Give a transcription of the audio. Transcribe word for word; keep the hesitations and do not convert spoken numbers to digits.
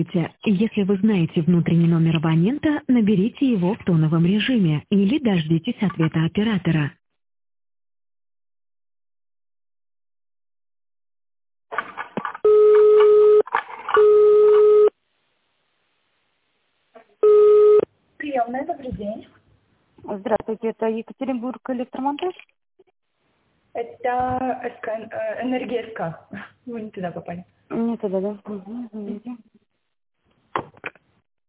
Если вы знаете внутренний номер абонента, наберите его в тоновом режиме или дождитесь ответа оператора. Приемная, добрый день. Здравствуйте, это Екатеринбург электромонтаж? Это СК, э, энергия СК. Вы не туда попали. Не туда, да? Угу, извините.